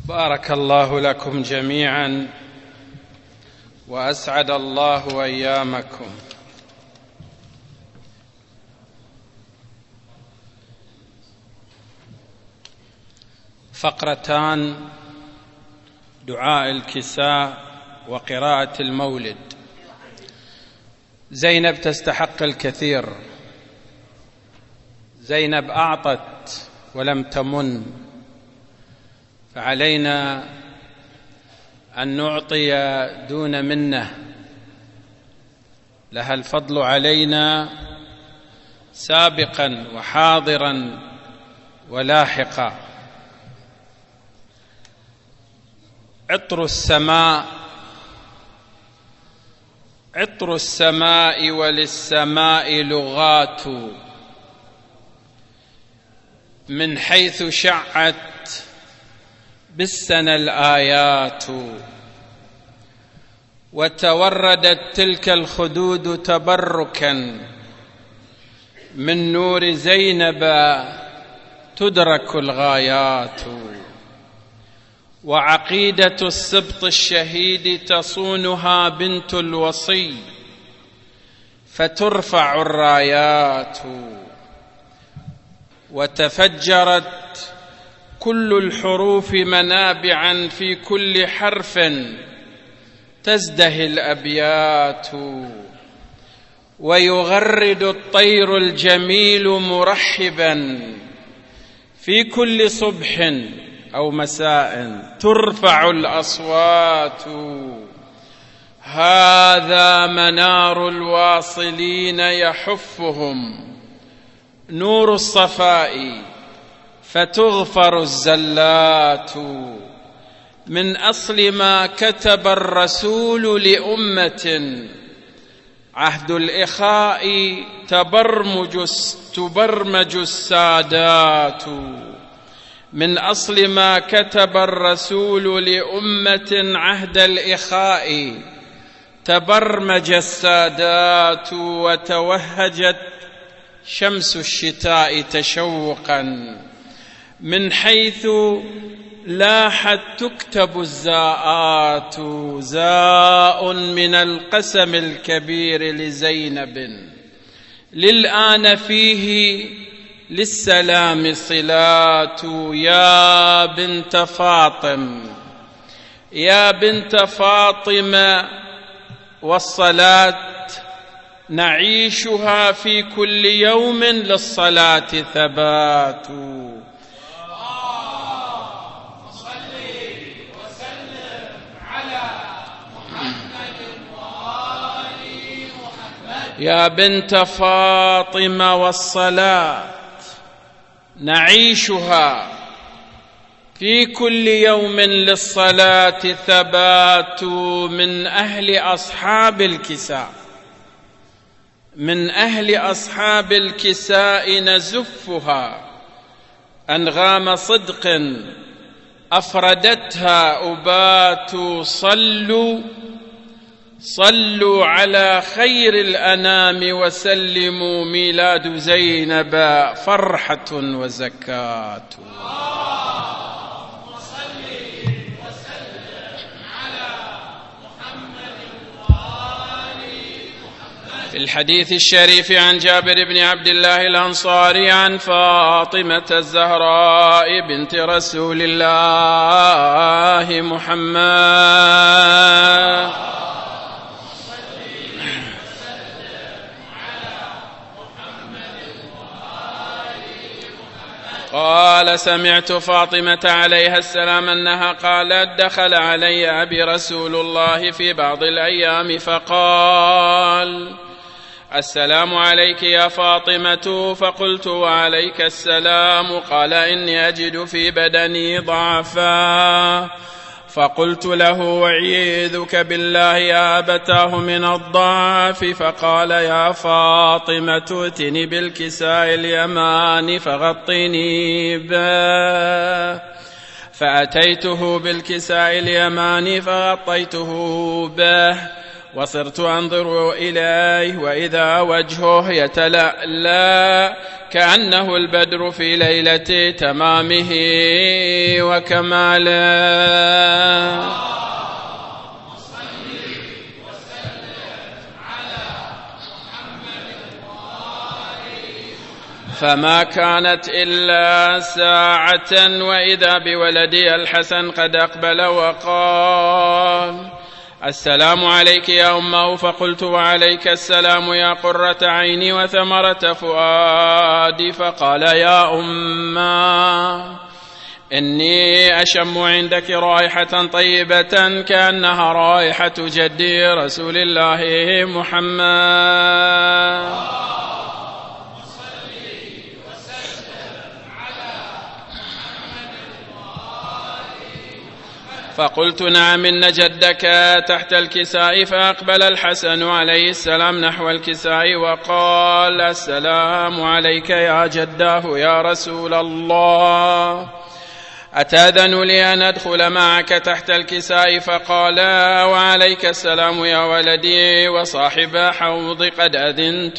بارك الله لكم جميعا وأسعد الله أيامكم. فقرتان: دعاء الكساء وقراءة المولد. زينب تستحق الكثير. زينب أعطت ولم تمن، فعلينا أن نعطي دون منة. لها الفضل علينا سابقا وحاضرا ولاحقا. عطر السماء وللسماء لغات، من حيث شعت بالسنى الآيات، وتوردت تلك الخدود تبركا من نور زينب تدرك الغايات، وعقيدة السبط الشهيد تصونها بنت الوصي فترفع الرايات، وتفجرت كل الحروف منابعا في كل حرف تزدهي الأبيات، ويغرد الطير الجميل مرحبا في كل صبح أو مساء ترفع الأصوات. هذا منار الواصلين يحفهم نور الصفاء فتغفر الزلات، من أصل ما كتب الرسول لأمة عهد الإخاء تبرمج السادات، من أصل ما كتب الرسول لأمة عهد الإخاء تبرمج السادات، وتوهجت شمس الشتاء تشوقا من حيث لاحت تكتب الزاءات، زاء من القسم الكبير لزينب للآن فيه للسلام صلات. يا بنت فاطم يا بنت فاطمة والصلاة نعيشها في كل يوم للصلاة ثبات. يا بنت فاطمة والصلاة نعيشها في كل يوم للصلاة ثبات، من أهل أصحاب الكساء، من أهل أصحاب الكساء نزفها أنغام صدق أفردتها أبات. صلوا على خير الأنام وسلموا، ميلاد زينب فرحة وزكاة. في الحديث الشريف عن جابر بن عبد الله الأنصاري عن فاطمة الزهراء بنت رسول الله محمد قال: سمعت فاطمة عليها السلام أنها قالت: دخل علي أبي رسول الله في بعض الأيام فقال: السلام عليك يا فاطمة. فقلت: وعليك السلام. قال: إني أجد في بدني ضعفا. فقلت له: وعيذك بالله يا أبتاه من الضعف. فقال: يا فاطمة ائتني بالكساء اليماني فغطني به. فأتيته بالكساء اليماني فغطيته به، وصرت أنظر إليه وإذا وجهه يتلألأ كأنه البدر في ليلة تمامه وكماله. فما كانت إلا ساعة وإذا بولدي الحسن قد أقبل وقال: السلام عليك يا أمه. فقلت: وعليك السلام يا قرة عيني وثمرة فؤادي. فقال: يا أمه إني أشم عندك رائحة طيبة كأنها رائحة جدي رسول الله محمد. فقلت: نعم إن جدك تحت الكساء. فأقبل الحسن عليه السلام نحو الكساء وقال: السلام عليك يا جداه يا رسول الله، أتأذن لي أن أدخل معك تحت الكساء؟ فقال: وعليك السلام يا ولدي وصاحب حوض، قد أذنت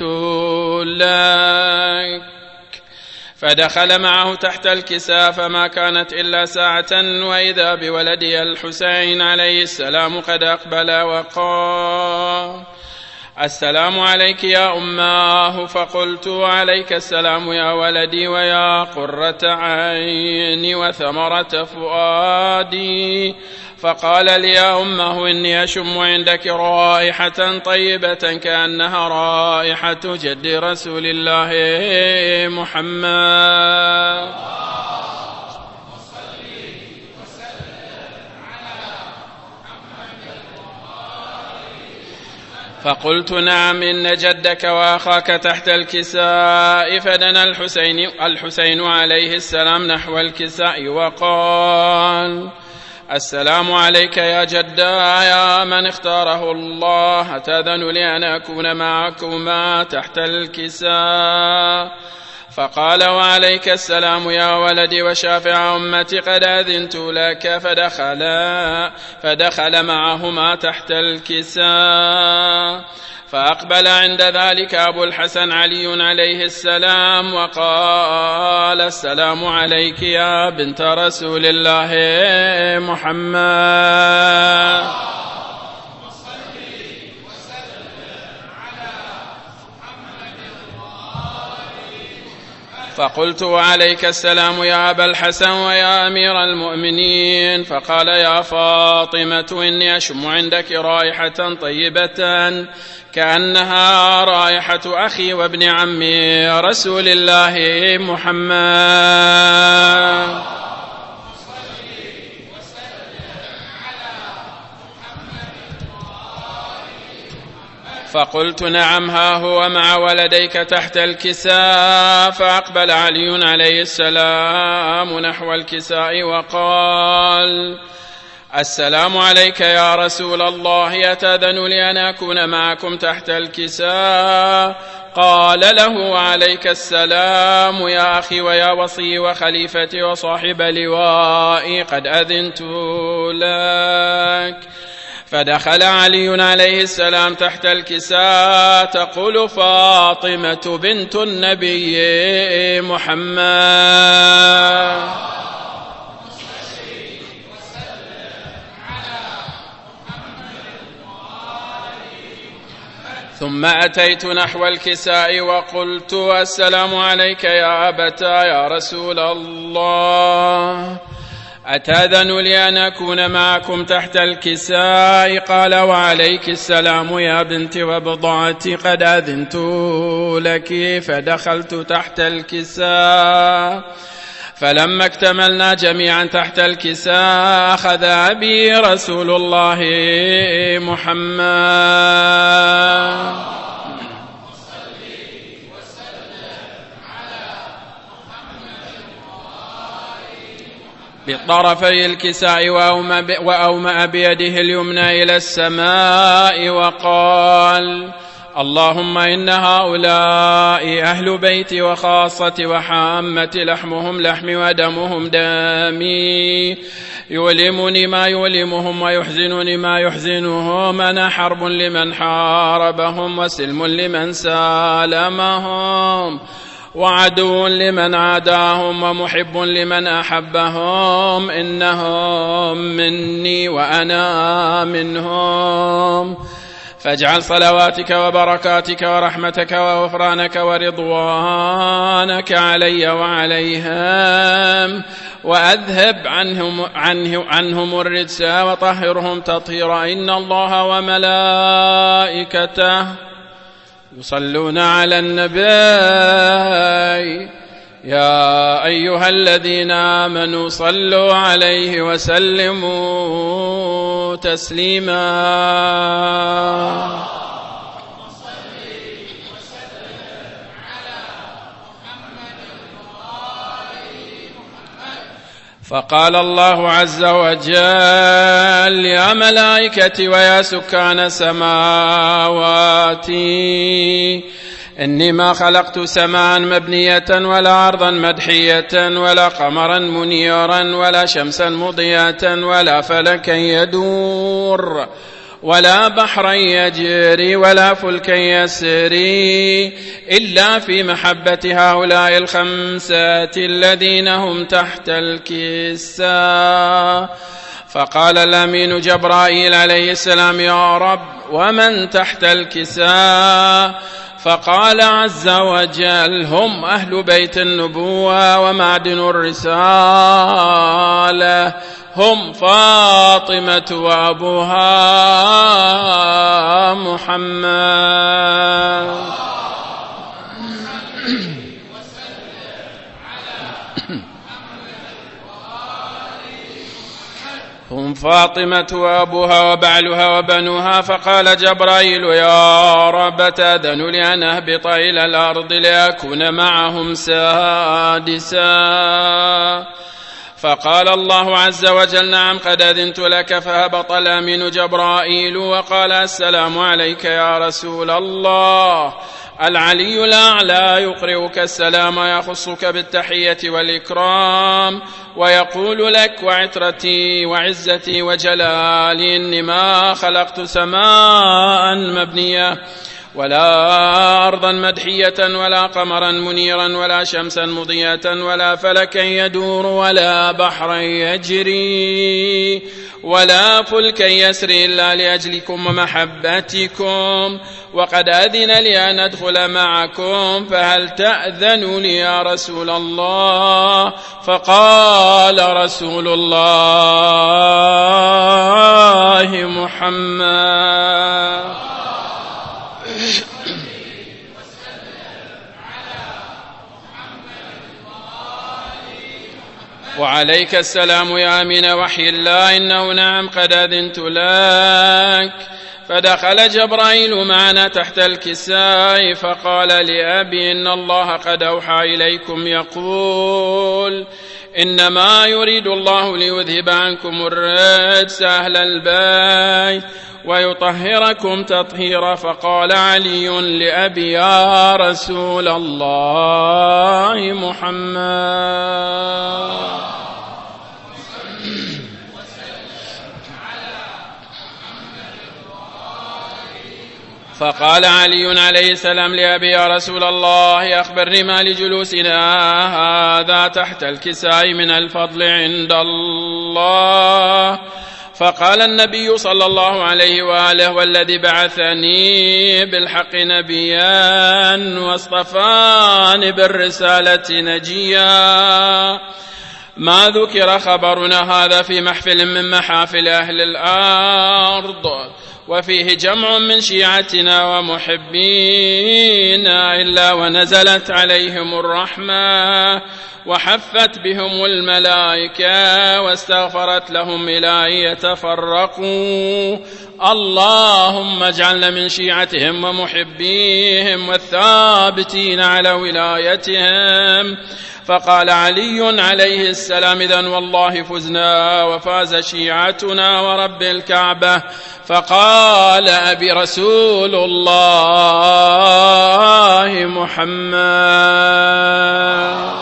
لك. فدخل معه تحت الكساء فما كانت إلا ساعة وإذا بولدي الحسين عليه السلام قد أقبل وقال: السلام عليك يا أماه. فقلت: عليك السلام يا ولدي ويا قرة عيني وثمرة فؤادي. فقال لي: يا أمه إني أشم عندك رائحة طيبة كأنها رائحة جد رسول الله محمد. فقلت: نعم إن جدك وأخاك تحت الكساء. فدنا الحسين عليه السلام نحو الكساء وقال: السلام عليك يا جدا يا من اختاره الله، أتأذن لي أن أكون معكما تحت الكساء؟ فقال: وعليك السلام يا ولدي وشافع أمتي، قد أذنت لك. فدخل معهما تحت الكساء. فأقبل عند ذلك أبو الحسن علي عليه السلام وقال: السلام عليك يا بنت رسول الله محمد. فقلت: وعليك السلام يا أبا الحسن ويا أمير المؤمنين. فقال: يا فاطمة إني أشم عندك رائحة طيبة كأنها رائحة أخي وابن عمي رسول الله محمد. فقلت: نعم ها هو مع ولديك تحت الكساء. فأقبل علي عليه السلام نحو الكساء وقال: السلام عليك يا رسول الله، أتأذن لي أن أكون معكم تحت الكساء؟ قال له: وعليك السلام يا أخي ويا وصي وخليفتي وصاحب لوائي، قد أذنت لك. فدخل علي عليه السلام تحت الكساء. تقول فاطمة بنت النبي محمد: ثم أتيت نحو الكساء وقلت: السلام عليك يا أبتا يا رسول الله، أتأذن لي أن أكون معكم تحت الكساء؟ قال: وعليك السلام يا بنتي وبضعتي، قد أذنت لك. فدخلت تحت الكساء. فلما اكتملنا جميعا تحت الكساء أخذ أبي رسول الله محمد بطرفي الكساء وأومأ بيده اليمنى إلى السماء وقال: اللهم إن هؤلاء أهل بيتي وخاصتي وحامتي، لحمهم لحمي ودمهم دمي، يؤلمني ما يؤلمهم ويحزنني ما يحزنهم. أنا حرب لمن حاربهم وسلم لمن سالمهم، وعدو لمن عاداهم ومحب لمن أحبهم. إنهم مني وأنا منهم. فاجعل صلواتك وبركاتك ورحمتك وغفرانك ورضوانك علي وعليهم، وأذهب عنهم الرجس وطهرهم تطهيرا. إن الله وملائكته يصلون على النبي، يا أيها الذين آمنوا صلوا عليه وسلموا تسليما. فقال الله عز وجل: يا ملائكتي ويا سكان سماواتي، إني ما خلقت سماء مبنية ولا أرضا مدحية ولا قمرا منيرا ولا شمسا مضية ولا فلكا يدور ولا بحرا يجري ولا فلكا يسري إلا في محبة هؤلاء الخمسة الذين هم تحت الكساء. فقال الأمين جبرائيل عليه السلام: يا رب، ومن تحت الكساء؟ فقال عز وجل: هم أهل بيت النبوة ومعدن الرسالة، هم فاطمة وأبوها محمد. هم فاطمة وأبوها وبعلها وبنوها. فقال جبرائيل: يا رب، تأذن لي أن أهبط إلى الأرض لأكون معهم سادسا. فقال الله عز وجل: نعم، قد أذنت لك. فهبط الأمين جبرائيل وقال: السلام عليك يا رسول الله. العلي الأعلى يقرئك السلام ويخصك بالتحية والإكرام، ويقول لك: وعترتي وعزتي وجلالي، إني ما خلقت سماء مبنية ولا أرضا مدحية ولا قمرا منيرا ولا شمسا مضية ولا فلكا يدور ولا بحرا يجري ولا فلكا يسري إلا لأجلكم ومحبتكم، وقد أذن لي أن أدخل معكم، فهل تأذن لي يا رسول الله؟ فقال رسول الله محمد: وعليك السلام يا أمين وحي الله، إنه نعم قد أذنت لك. فدخل جبرائيل معنا تحت الكساء فقال لأبي: إن الله قد أوحى إليكم يقول: إنما يريد الله ليذهب عنكم الرجس أهل البيت ويطهركم تطهيرا. فقال علي لأبي: يا رسول الله محمد. فقال علي عليه السلام لأبي: يا رسول الله، أخبرني ما لجلوسنا هذا تحت الكساء من الفضل عند الله. فقال النبي صلى الله عليه وآله: والذي بعثني بالحق نبيا واصطفاني بالرسالة نجيا، ما ذكر خبرنا هذا في محفل من محافل أهل الأرض، وفيه جمع من شيعتنا ومحبينا، إلا ونزلت عليهم الرحمة وحفت بهم الملائكة واستغفرت لهم إلى أن يتفرقوا. اللهم اجعلنا من شيعتهم ومحبيهم والثابتين على ولايتهم. فقال علي عليه السلام: إذن والله فزنا وفاز شيعتنا ورب الكعبة. فقال وآل أبي رسول الله محمد.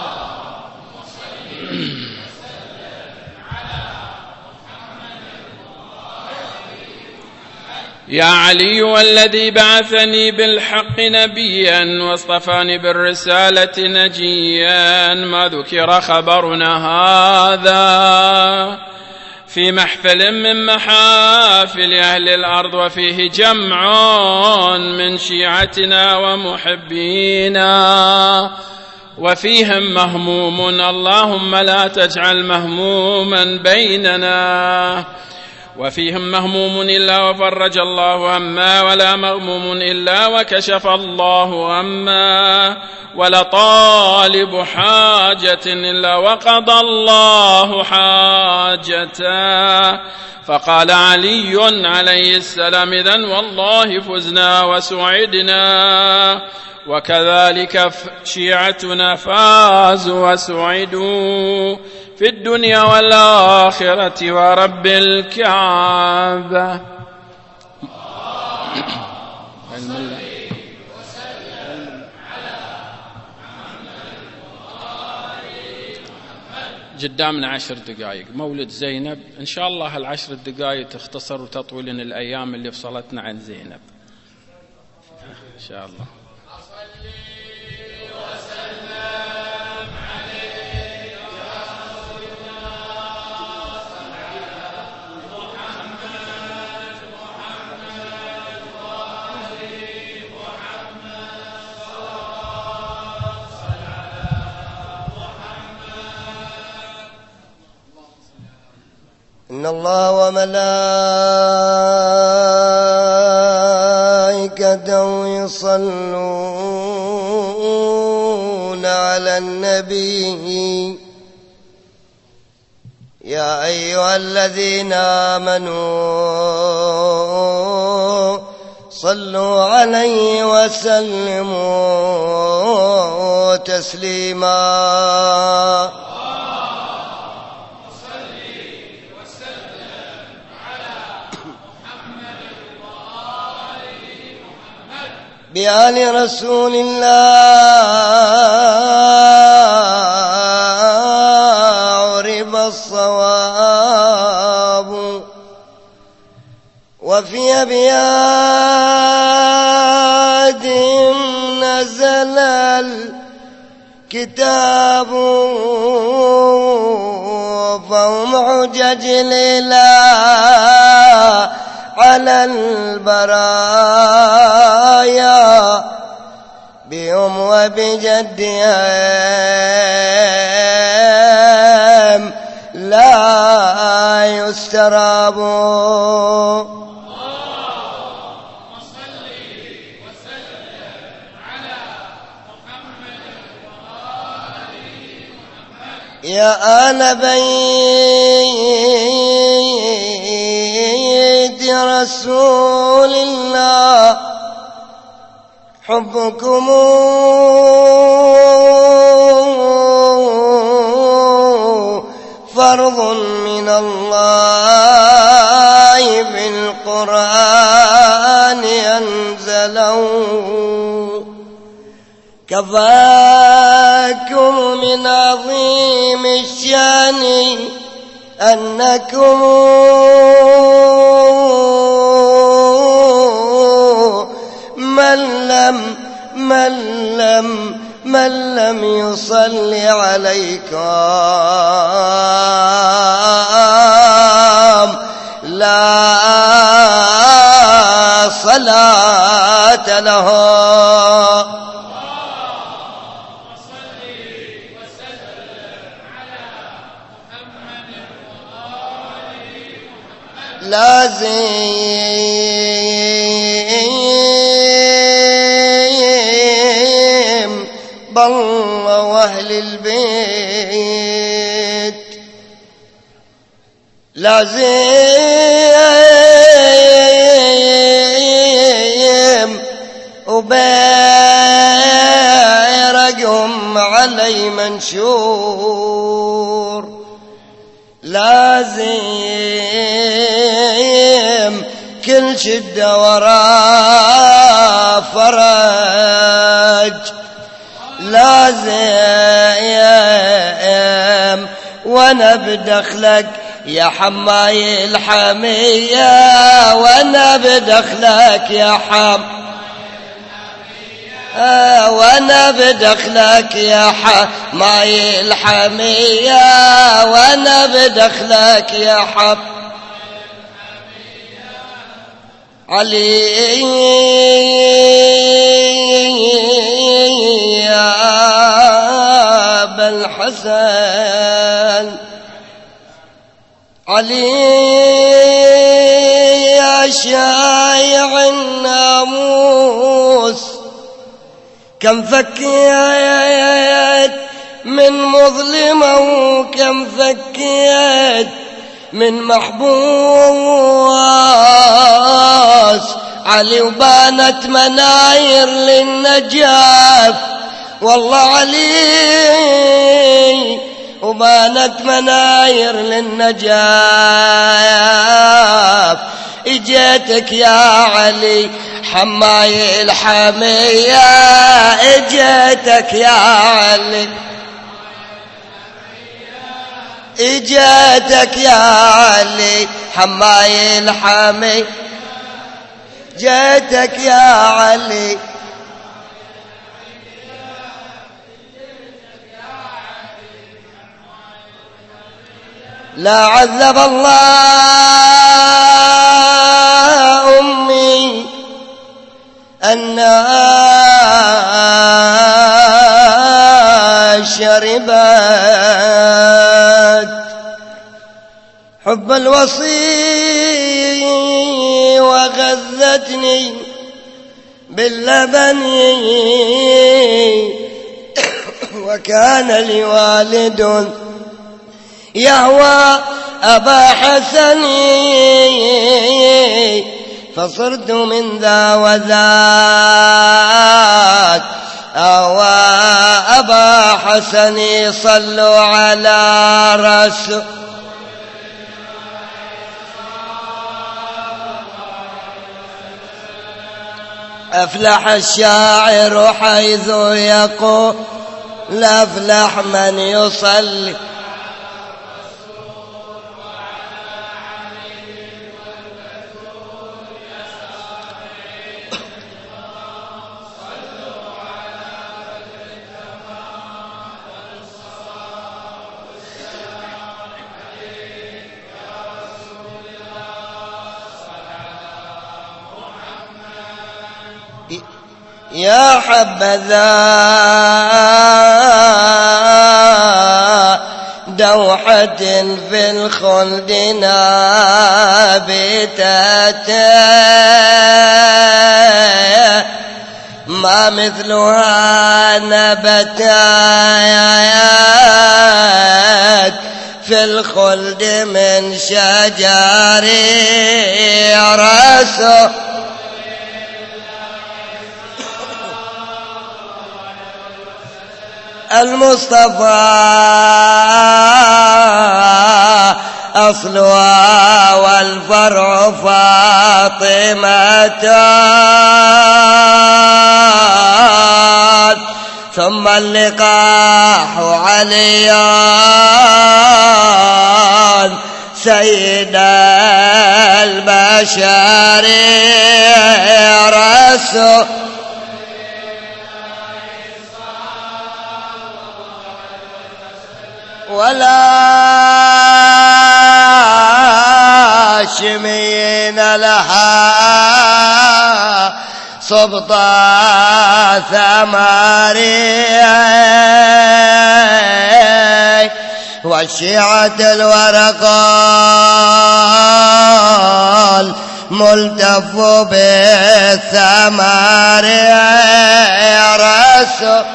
يا علي والذي بعثني بالحق نبيا واصطفاني بالرسالة نجيا، ما ذكر خبرنا هذا في محفل من محافل أهل الأرض وفيه جمع من شيعتنا ومحبينا وفيهم مهموم، اللهم لا تجعل مهموما بيننا، وفيهم مهموم إلا وفرج الله همه، ولا مغموم إلا وكشف الله همه، ولا طالب حاجة إلا وقضى الله حاجته. فقال علي عليه السلام: إذن والله فزنا وسعدنا، وكذلك شيعتنا فازوا وسعدوا في الدنيا والآخرة ورب الكعبة. قدامنا 10 دقائق مولد زينب، إن شاء الله ال10 دقائق تختصر وتطول لنا الأيام اللي فصلتنا عن زينب إن شاء الله. إن الله وملائكته يصلون على النبي يا أيها الذين آمنوا صلوا عليه وسلموا تسليما. بآل رسول الله عرب الصواب، وفي أبياتهم نزل الكتاب، فهم حجج لله على البرايا بهم وبجدهم لا يستراب. يا آل بيت رسول الله حبكم فرض من الله بالقرآن أنزله، كفاكم من عظيم الشان أنكم من لم يصلي عليكم لا صلاة له. لازم بالله وأهل البيت، لازم وبيرقهم علي منشور، لازم كل الشدة ورا فرج لازم وانا بدخلك يا حماي الحمية وانا بدخلك يا وانا بدخلك يا حماي الحمية وانا بدخلك يا علي يا أبا الحسن علي يا شايع الناموس كم فكيت من مظلمة وكم فكيت من محبوس علي وبانت مناير للنجاف والله علي وبانت مناير للنجاف اجيتك يا علي حماي الحمية اجيتك يا علي اجيتك يا علي حماي الحمي جيتك يا علي لا عذب الله أمي أنها شربت حب الوصي وغذتني باللبن وكان لي والد يهوى أبا حسن فصرت من ذا وذاك أوى أبا حسن صلوا على رسول أفلح الشاعر حيث يقول أفلح من يصلي يا حبذا دوحة في الخلد نابتة ما مثلها نبتات في الخلد من شجر رسول المصطفى أصلها والفرع فاطمة ثم اللقاح عليان سيد البشر رسول ولا شمين لها صبطة ثماري وشيعة الورق ملتف بالثمار رسول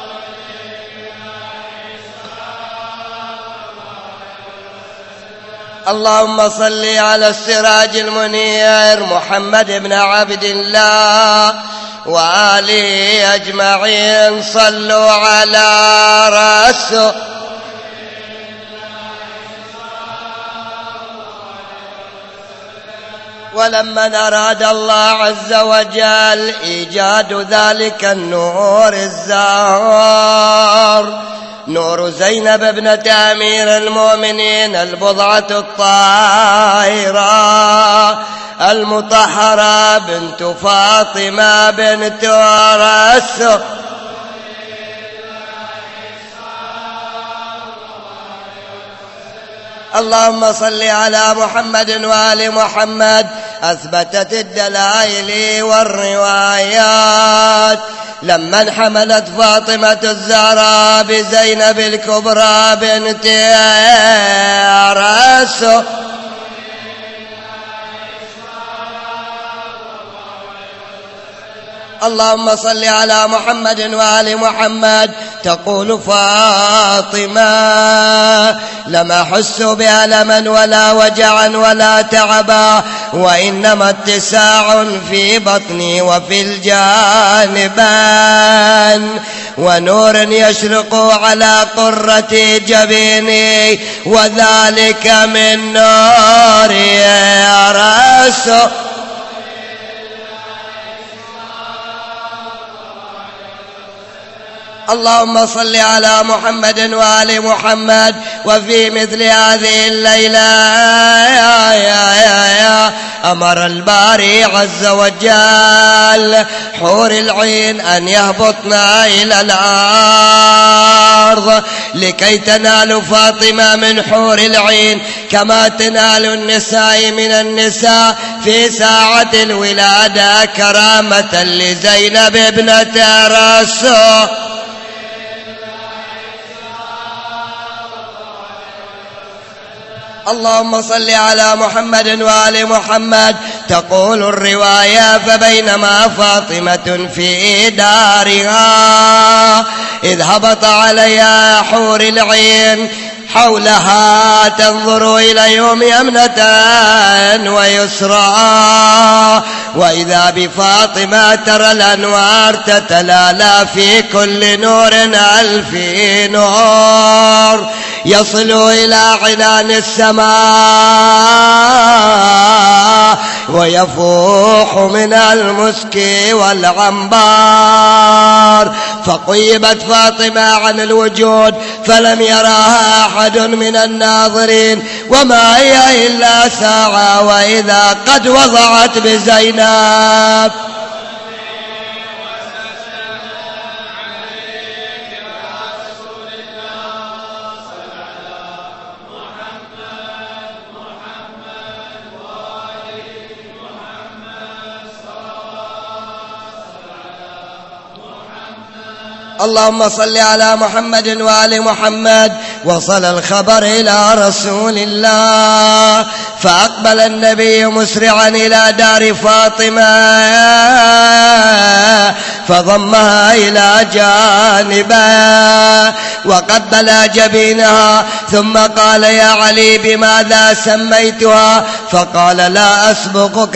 اللهم صل على السراج المنير محمد بن عبد الله وآله أجمعين صلوا على رسول ولما أراد الله عز وجل إيجاد ذلك النور الزاهر، نور زينب ابنة أمير المؤمنين، البضعة الطاهرة المطهرة بنت فاطمة بنت رسول، اللهم صل على محمد وآل محمد، أثبتت الدلائل والروايات لما انحملت فاطمة الزهراء بزينب الكبرى بنت رسول، اللهم صل على محمد وآل محمد. تقول فاطمة: لم أحس بألما ولا وجعا ولا تعبا، وإنما اتساع في بطني وفي الجانبان، ونور يشرق على قرة جبيني، وذلك من نور يا رسول. اللهم صل على محمد وآل محمد. وفي مثل هذه الليلة أمر الباري عز وجل حور العين أن يهبطن إلى الأرض لكي تنال فاطمة من حور العين كما تنال النساء من النساء في ساعة الولادة، كرامة لزينب ابنة رسول. اللهم صل على محمد وآل محمد. تقول الرواية: فبينما فاطمة في دارها إذ هبط عليها حور العين حولها تنظر إليهم يمنة ويسرى، وإذا بفاطمة ترى الأنوار تتلالى في كل نور ألف نور يصل إلى عنان السماء ويفوح من المسك والعنبر. فقيبت فاطمة عن الوجود فلم يراها أحد من الناظرين، وما هي إلا ساعة وإذا قد وضعت بزينب. اللهم صل على محمد وآل محمد. وصل الخبر إلى رسول الله، فأقبل النبي مسرعا إلى دار فاطمة فضمها إلى جانبه وقبل جبينها، ثم قال: يا علي بماذا سميتها؟ فقال: لا أسبقك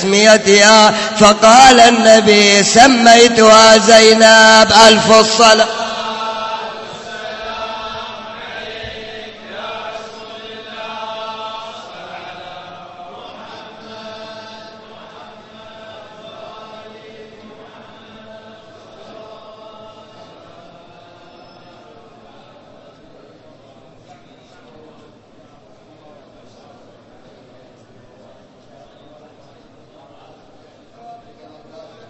بتسميتها. فقال النبي: سميتها زينب. ألف الصلاة.